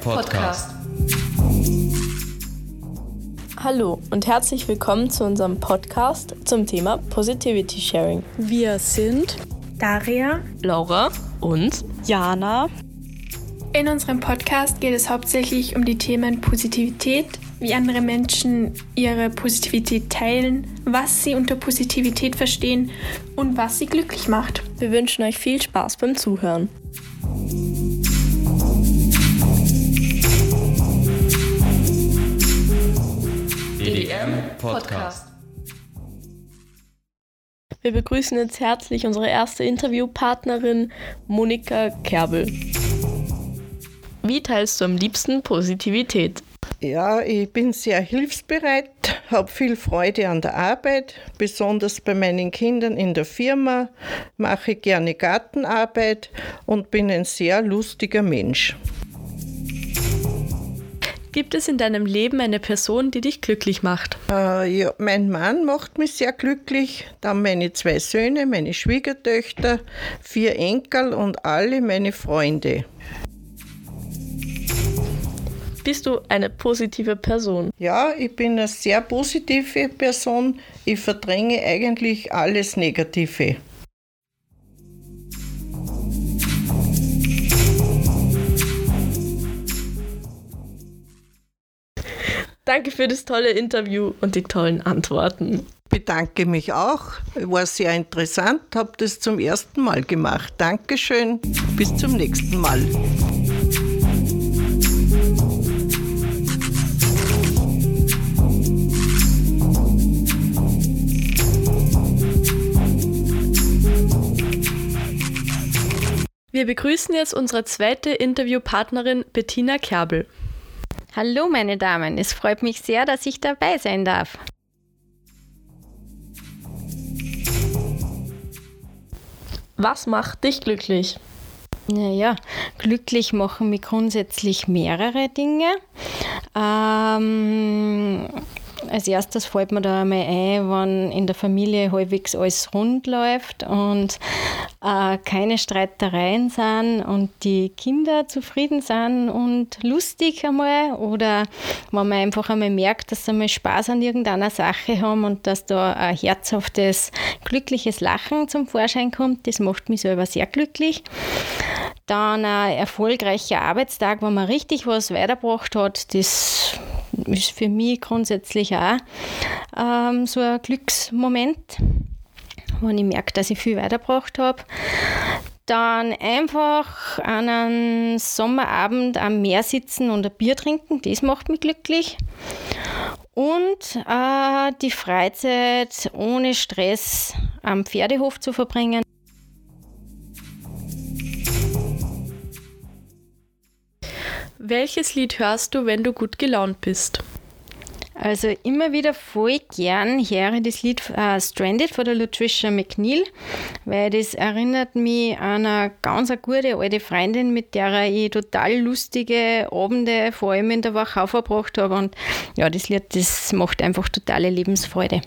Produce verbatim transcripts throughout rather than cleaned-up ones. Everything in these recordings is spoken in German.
Podcast. Hallo und herzlich willkommen zu unserem Podcast zum Thema Positivity Sharing. Wir sind Daria, Laura und Jana. In unserem Podcast geht es hauptsächlich um die Themen Positivität, wie andere Menschen ihre Positivität teilen, was sie unter Positivität verstehen und was sie glücklich macht. Wir wünschen euch viel Spaß beim Zuhören. D D M Podcast. Wir begrüßen jetzt herzlich unsere erste Interviewpartnerin Monika Kerbel. Wie teilst du am liebsten Positivität? Ja, ich bin sehr hilfsbereit, habe viel Freude an der Arbeit, besonders bei meinen Kindern in der Firma, mache gerne Gartenarbeit und bin ein sehr lustiger Mensch. Gibt es in deinem Leben eine Person, die dich glücklich macht? Äh, ja, mein Mann macht mich sehr glücklich, dann meine zwei Söhne, meine Schwiegertöchter, vier Enkel und alle meine Freunde. Bist du eine positive Person? Ja, ich bin eine sehr positive Person. Ich verdränge eigentlich alles Negative. Danke für das tolle Interview und die tollen Antworten. Ich bedanke mich auch. War sehr interessant, habe das zum ersten Mal gemacht. Dankeschön. Bis zum nächsten Mal. Wir begrüßen jetzt unsere zweite Interviewpartnerin Bettina Kerbel. Hallo meine Damen, es freut mich sehr, dass ich dabei sein darf. Was macht dich glücklich? Naja, glücklich machen mich grundsätzlich mehrere Dinge. Ähm, als erstes fällt mir da einmal ein, wenn in der Familie halbwegs alles rund läuft und äh, keine Streitereien sind und die Kinder zufrieden sind und lustig einmal, oder wenn man einfach einmal merkt, dass sie einmal Spaß an irgendeiner Sache haben und dass da ein herzhaftes, glückliches Lachen zum Vorschein kommt, das macht mich selber sehr glücklich. Dann ein erfolgreicher Arbeitstag, wo man richtig was weitergebracht hat, das ist für mich grundsätzlich auch ähm, so ein Glücksmoment, wenn ich merke, dass ich viel weitergebracht habe. Dann einfach an einem Sommerabend am Meer sitzen und ein Bier trinken, das macht mich glücklich. Und äh, die Freizeit ohne Stress am Pferdehof zu verbringen. Welches Lied hörst du, wenn du gut gelaunt bist? Also immer wieder voll gern höre ich das Lied uh, Stranded von der Latricia McNeil, weil das erinnert mich an eine ganz eine gute alte Freundin, mit der ich total lustige Abende, vor allem in der Wachau, verbracht habe. Und ja, das Lied, das macht einfach totale Lebensfreude.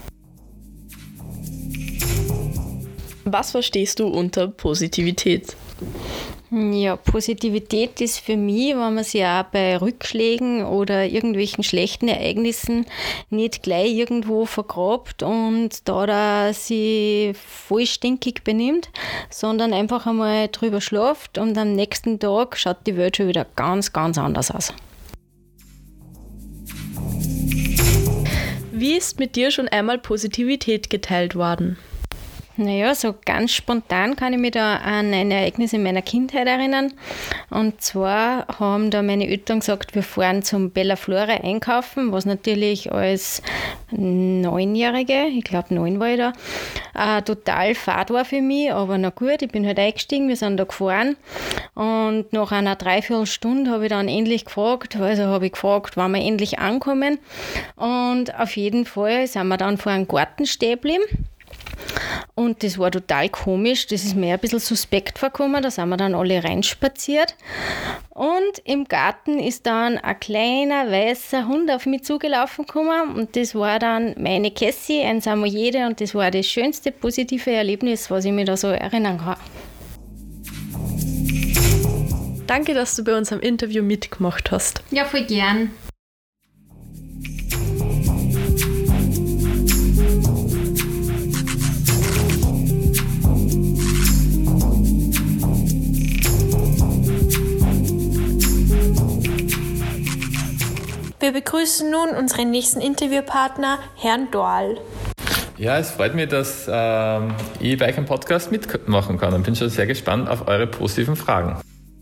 Was verstehst du unter Positivität? Ja, Positivität ist für mich, wenn man sich auch bei Rückschlägen oder irgendwelchen schlechten Ereignissen nicht gleich irgendwo vergrabt und da, da sich voll stinkig benimmt, sondern einfach einmal drüber schlaft und am nächsten Tag schaut die Welt schon wieder ganz, ganz anders aus. Wie ist mit dir schon einmal Positivität geteilt worden? Naja, so ganz spontan kann ich mich da an ein Ereignis in meiner Kindheit erinnern. Und zwar haben da meine Eltern gesagt, wir fahren zum Bella Flora einkaufen, was natürlich als Neunjährige, ich glaube neun war ich da, äh, total fad war für mich. Aber na gut, ich bin halt eingestiegen, wir sind da gefahren. Und nach einer Dreiviertelstunde habe ich dann endlich gefragt, also habe ich gefragt, wann wir endlich ankommen. Und auf jeden Fall sind wir dann vor einem Garten stehen geblieben. Und das war total komisch, das ist mir ein bisschen suspekt vorgekommen, da sind wir dann alle reinspaziert. Und im Garten ist dann ein kleiner weißer Hund auf mich zugelaufen gekommen und das war dann meine Cassie, ein Samoyede, und das war das schönste positive Erlebnis, was ich mir da so erinnern kann. Danke, dass du bei uns am Interview mitgemacht hast. Ja, voll gern. Wir begrüßen nun unseren nächsten Interviewpartner, Herrn Dorl. Ja, es freut mich, dass äh, ich bei euch am Podcast mitmachen kann und bin schon sehr gespannt auf eure positiven Fragen.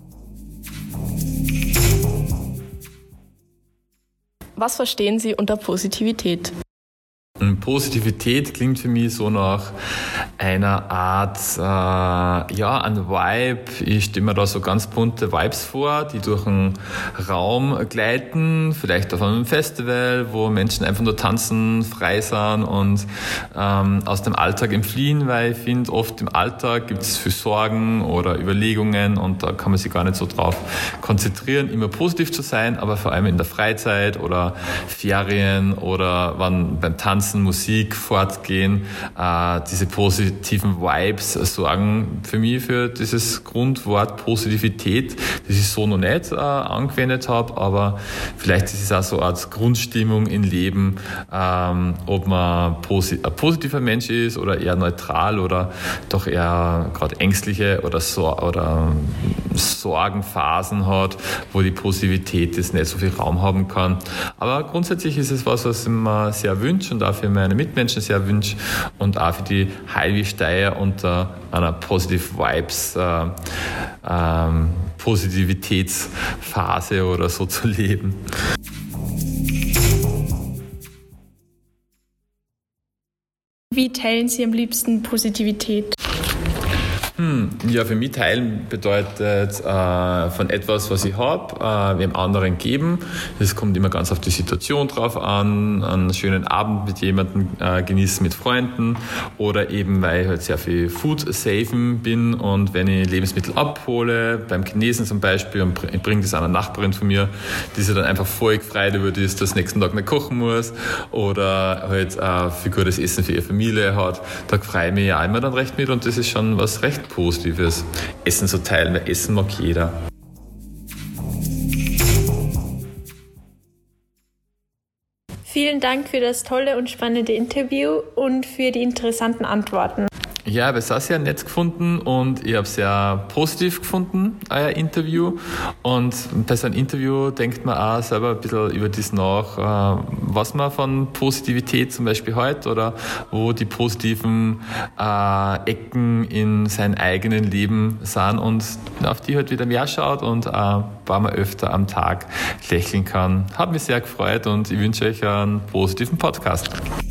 Was verstehen Sie unter Positivität? Positivität klingt für mich so nach einer Art, äh, ja, ein Vibe. Ich stelle mir da so ganz bunte Vibes vor, die durch den Raum gleiten, vielleicht auf einem Festival, wo Menschen einfach nur tanzen, frei sind und ähm, aus dem Alltag entfliehen, weil ich finde, oft im Alltag gibt es viel Sorgen oder Überlegungen und da kann man sich gar nicht so drauf konzentrieren, immer positiv zu sein, aber vor allem in der Freizeit oder Ferien oder wann beim Tanzen Musik fortgehen, äh, diese positiven Vibes sorgen für mich für dieses Grundwort Positivität, das ich so noch nicht äh, angewendet habe, aber vielleicht ist es auch so eine Art Grundstimmung im Leben, ähm, ob man posi- ein positiver Mensch ist oder eher neutral oder doch eher gerade ängstliche oder, Sor- oder Sorgenphasen hat, wo die Positivität jetzt nicht so viel Raum haben kann. Aber grundsätzlich ist es was, was ich mir sehr wünsche und auch für meine Mitmenschen sehr wünsche und auch für die Heilweg-Steier unter einer Positive Vibes äh, ähm, Positivitätsphase oder so zu leben. Wie teilen Sie am liebsten Positivität? Hm, ja, für mich teilen bedeutet äh, von etwas, was ich habe, äh, dem anderen geben. Das kommt immer ganz auf die Situation drauf an, einen schönen Abend mit jemandem äh, genießen mit Freunden oder eben, weil ich halt sehr viel Food-Safen bin und wenn ich Lebensmittel abhole, beim Chinesen zum Beispiel und ich bringe das einer Nachbarin von mir, die sich dann einfach voll gefreut über das, dass nächsten Tag nicht kochen muss oder halt äh, für gutes Essen für ihre Familie hat, da freue ich mich ja immer dann recht mit und das ist schon was recht Positives, Essen zu teilen, weil Essen mag jeder. Vielen Dank für das tolle und spannende Interview und für die interessanten Antworten. Ja, ich habe es auch sehr nett gefunden und ich habe es sehr positiv gefunden, euer Interview. Und bei so einem Interview denkt man auch selber ein bisschen über das nach, was man von Positivität zum Beispiel hat oder wo die positiven äh, Ecken in seinem eigenen Leben sind und auf die halt wieder mehr schaut und äh, ein paar Mal öfter am Tag lächeln kann. Hat mich sehr gefreut und ich wünsche euch einen positiven Podcast.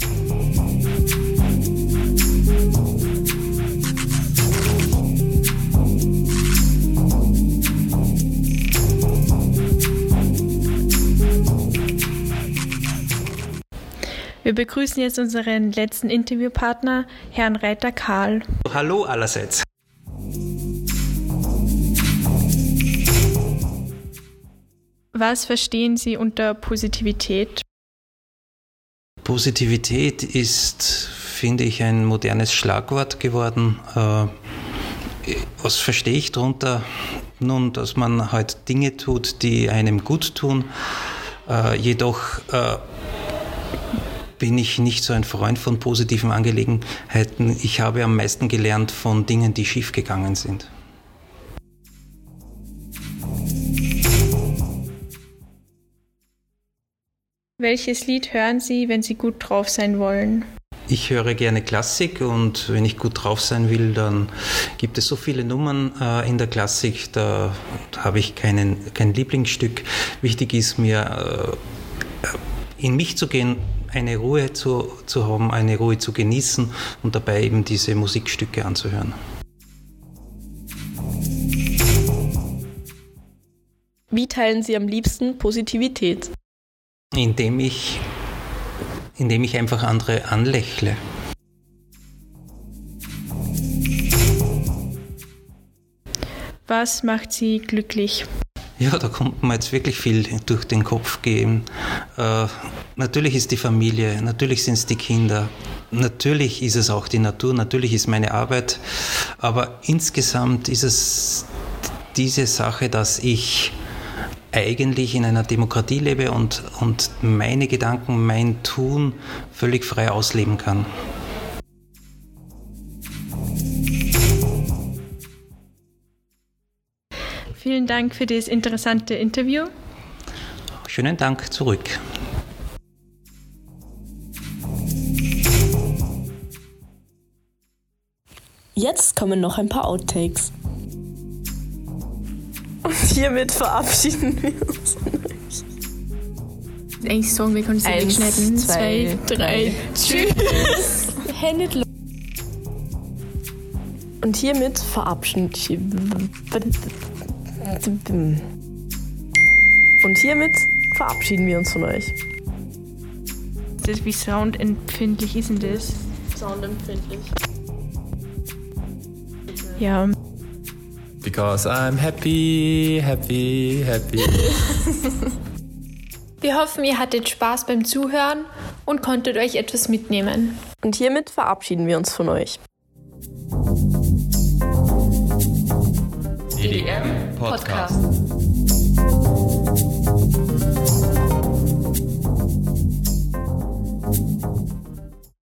Wir begrüßen jetzt unseren letzten Interviewpartner, Herrn Reiter Karl. Hallo allerseits. Was verstehen Sie unter Positivität? Positivität ist, finde ich, ein modernes Schlagwort geworden. Was verstehe ich darunter? Nun, dass man halt Dinge tut, die einem gut tun. Jedoch bin ich nicht so ein Freund von positiven Angelegenheiten. Ich habe am meisten gelernt von Dingen, die schiefgegangen sind. Welches Lied hören Sie, wenn Sie gut drauf sein wollen? Ich höre gerne Klassik und wenn ich gut drauf sein will, dann gibt es so viele Nummern äh, in der Klassik, da habe ich keinen, kein Lieblingsstück. Wichtig ist mir, äh, in mich zu gehen, eine Ruhe zu, zu haben, eine Ruhe zu genießen und dabei eben diese Musikstücke anzuhören. Wie teilen Sie am liebsten Positivität? Indem ich, indem ich einfach andere anlächle. Was macht Sie glücklich? Ja, da kommt mir jetzt wirklich viel durch den Kopf gehen. Äh, natürlich ist die Familie, natürlich sind es die Kinder, natürlich ist es auch die Natur, natürlich ist meine Arbeit, aber insgesamt ist es diese Sache, dass ich eigentlich in einer Demokratie lebe und, und meine Gedanken, mein Tun völlig frei ausleben kann. Vielen Dank für das interessante Interview. Schönen Dank zurück. Jetzt kommen noch ein paar Outtakes. Und hiermit verabschieden wir uns. Eigentlich sagen, wir können es nicht wegschneiden. Zwei, drei, tschüss. Hände. Und hiermit verabschieden. Und hiermit verabschieden wir uns von euch. Das, wie soundempfindlich ist denn das? Soundempfindlich. Ja. Because I'm happy, happy, happy. Wir hoffen, ihr hattet Spaß beim Zuhören und konntet euch etwas mitnehmen. Und hiermit verabschieden wir uns von euch. D D M Podcast.